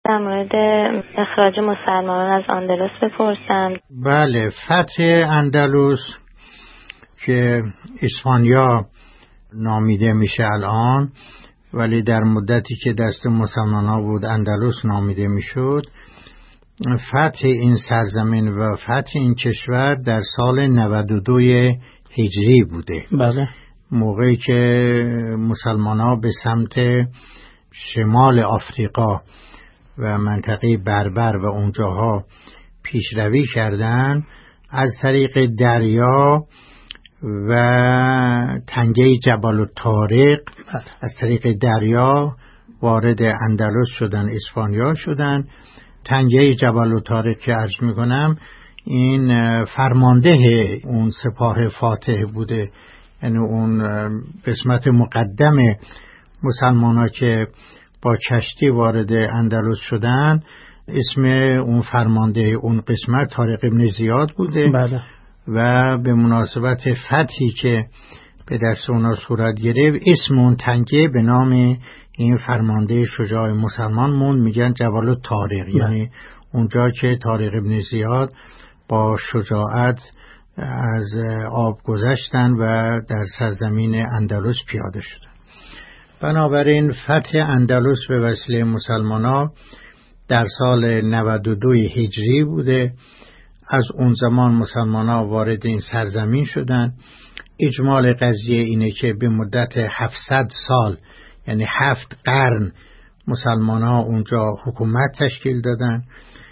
در مورد اخراج مسلمانان از اندلس بپرسم. بله، فتح اندلس که اسپانیا نامیده میشه الان، ولی در مدتی که دست مسلمانان بود اندلس نامیده میشد. فتح این سرزمین و فتح این کشور در سال 92 هجری بوده. بله. موقعی که مسلمانان به سمت شمال آفریقا و منطقه بربر و اونجاها پیشروی کردند، از طریق دریا و تنگه جبل الطارق از طریق دریا وارد اندلس شدن، اسپانیا شدن. تنگه جبل الطارق که عرض میکنم این فرمانده اون سپاه فاتح بوده، یعنی اون قسمت مقدم مسلمان‌ها که با کشتی وارد اندلس شدن، اسم اون فرمانده اون قسمت طارق ابن زیاد بوده. بله. و به مناسبت فتحی که به دست اونا صورت گرفت، اسم اون تنگه به نام این فرمانده شجاع مسلمان مون، میگن جبل الطارق، یعنی اونجا که طارق ابن زیاد با شجاعت از آب گذشتن و در سرزمین اندلس پیاده شدن. بنابراین فتح اندلس به وسیله مسلمانان در سال 92 هجری بوده. از اون زمان مسلمانان وارد این سرزمین شدن. اجمال قضیه اینه که به مدت 700 سال، یعنی 7 قرن، مسلمانان اونجا حکومت تشکیل دادن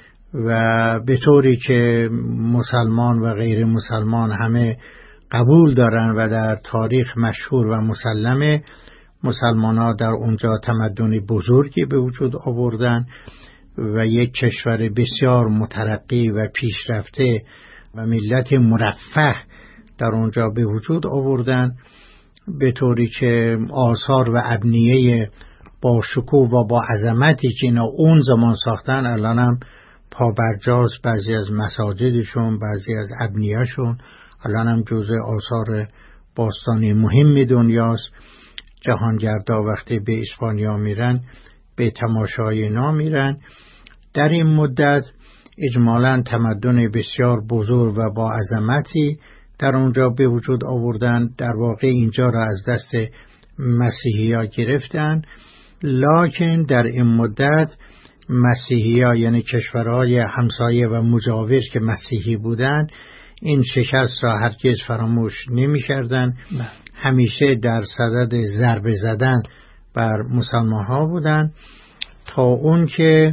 و به طوری که مسلمان و غیر مسلمان همه قبول دارن و در تاریخ مشهور و مسلمه، مسلمانان در اونجا تمدن بزرگی به وجود آوردن و یک کشور بسیار مترقی و پیشرفته و ملت مرفه در اونجا به وجود آوردن، به طوری که آثار و ابنیه با شکوه و با عظمتی که اینا اون زمان ساختن الان هم پابرجاست. بعضی از مساجدشون، بعضی از ابنیه‌شون الان هم جزء آثار باستانی مهم دنیاست. جهانگردا وقتی به اسپانیا میرن به تماشای اینا میرن. در این مدت اجمالاً تمدن بسیار بزرگ و با عظمتی در اونجا به وجود آوردن. در واقع اینجا را از دست مسیحی‌ها گرفتن، لکن در این مدت مسیحی‌ها، یعنی کشورهای همسایه و مجاور که مسیحی بودند، این شکست را هرگز فراموش نمی‌کردند. همیشه در صدد ضربه زدن بر مسلمان‌ها بودند، تا اون که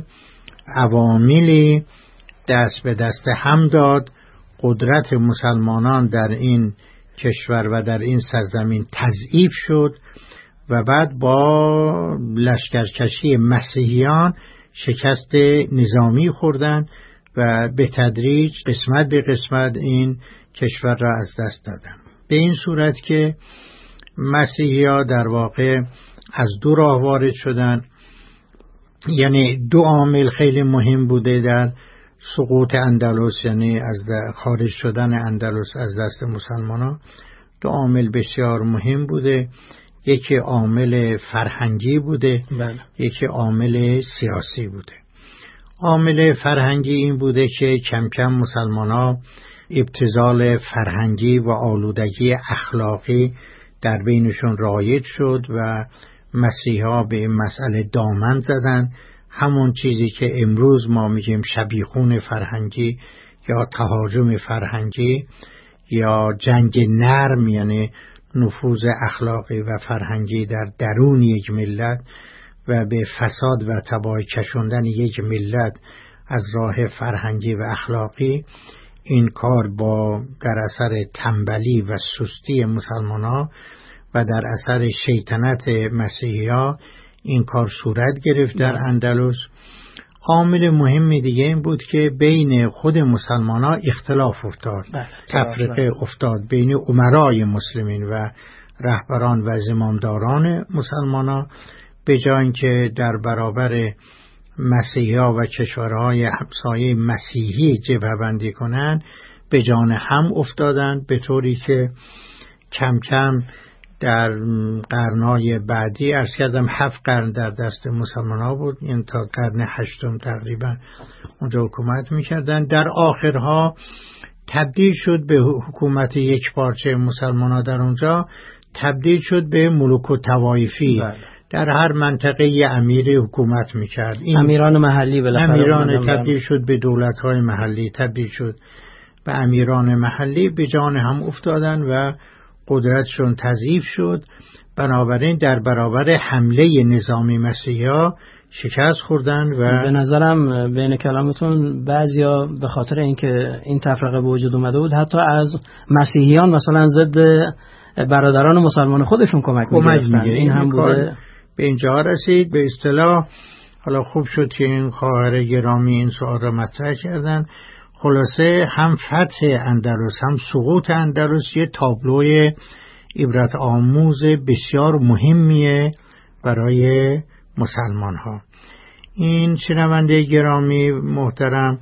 عواملی دست به دست هم داد، قدرت مسلمانان در این کشور و در این سرزمین تضعیف شد و بعد با لشکرکشی مسیحیان شکست نظامی خوردن و به تدریج قسمت به قسمت این کشور را از دست دادن. به این صورت که مسیحی‌ها در واقع از دو راه وارد شدن. یعنی دو عامل خیلی مهم بوده در سقوط اندلس، یعنی از خارج شدن اندلس از دست مسلمانان. دو عامل بسیار مهم بوده. یکی عامل فرهنگی بوده، یکی عامل سیاسی بوده. عامل فرهنگی این بوده که کم کم مسلمانان ابتذال فرهنگی و آلودگی اخلاقی در بینشون رایج شد و مسیحا به این مسئله دامن زدن. همون چیزی که امروز ما میگیم شبیخون فرهنگی یا تهاجم فرهنگی یا جنگ نرم، یعنی نفوذ اخلاقی و فرهنگی در درون یک ملت و به فساد و تباهی کشوندن یک ملت از راه فرهنگی و اخلاقی، این کار با در اثر تنبلی و سستی مسلمان‌ها و در اثر شیطنت مسیحی‌ها این کار صورت گرفت در اندلس. عامل مهم دیگه این بود که بین خود مسلمان‌ها اختلاف افتاد، تفرقه افتاد بین امرای مسلمین و رهبران و زمامداران مسلمان‌ها. به جای اینکه در برابر مسیحی‌ها و کشورهای همسایه مسیحی جبهه‌بندی کنند، به جان هم افتادند، به طوری که کم کم در قرنهای بعدی عرض کردم 7 قرن در دست مسلمان ها بود، این تا قرن 8 تقریبا اونجا حکومت میکردن. در آخرها تبدیل شد به حکومت یک پارچه، مسلمان ها در اونجا تبدیل شد به ملوک و طوایفی. در هر منطقه یه امیر حکومت میکرد. امیران محلی امیران تبدیل شد به دولت‌های محلی، تبدیل شد به امیران محلی، به جان هم افتادن و قدرتشون تضعیف شد. بنابراین در برابر حمله نظامی مسیحی‌ها شکست خوردن و به نظرم بین کلامتون بعضیا به خاطر اینکه این تفرقه به وجود اومده بود حتی از مسیحیان مثلا ضد برادران مسلمان خودشون کمک می‌گرفتن. این هم بوده. به اینجا رسید. به اصطلاح حالا خوب شد که این خواهر گرامی این سوال را مطرح کردن. خلاصه هم فتح اندلس هم سقوط اندلس یه تابلوی عبرت آموز بسیار مهمیه برای مسلمان ها. این شنونده گرامی محترم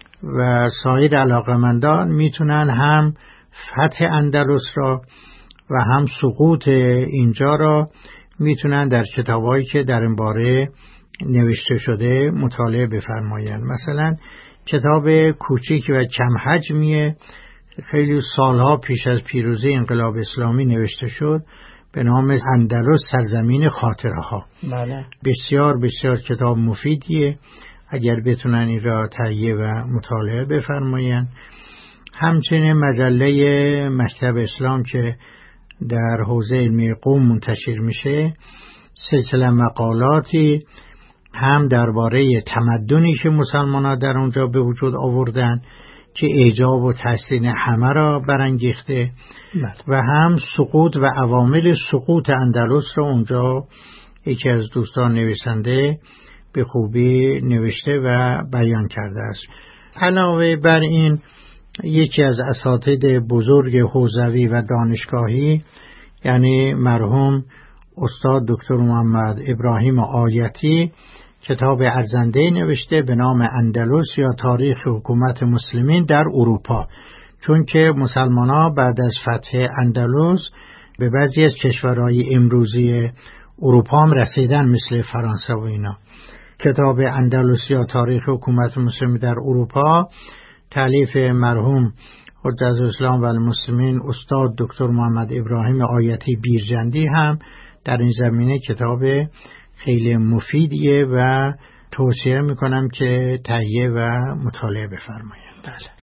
و سایر علاقمندان میتونن هم فتح اندلس را و هم سقوط اینجا را میتونن در کتابایی که در این باره نوشته شده مطالعه بفرمایند. مثلا کتاب کوچیک و کم حجمیه، خیلی سالها پیش از پیروزی انقلاب اسلامی نوشته شد، به نام اندلس سرزمین خاطره ها. بله. بسیار بسیار کتاب مفیدیه، اگر بتونن این را تهیه و مطالعه بفرمایند. همچنین مجله مکتب اسلام که در حوزه علمی قم منتشر میشه، سلسله مقالاتی هم درباره تمدنی که مسلمان‌ها در اونجا به وجود آوردن که ایجاب و تحسین همه را برانگیخته و هم سقوط و عوامل سقوط اندلس را اونجا یکی از دوستان نویسنده به خوبی نوشته و بیان کرده است. علاوه بر این یکی از اساتید بزرگ حوزوی و دانشگاهی یعنی مرحوم استاد دکتر محمد ابراهیم آیتی کتاب ارزنده نوشته به نام اندلس یا تاریخ حکومت مسلمین در اروپا، چون که مسلمان‌ها بعد از فتح اندلس به بعضی از کشورهای امروزی اروپا هم رسیدن مثل فرانسه و اینا. کتاب اندلس یا تاریخ حکومت مسلمین در اروپا تالیف مرحوم حجت الاسلام و المسلمین استاد دکتر محمد ابراهیم آیتی بیرجندی هم در این زمینه کتاب خیلی مفیدیه و توصیه میکنم که تهیه و مطالعه بفرمایید. بله.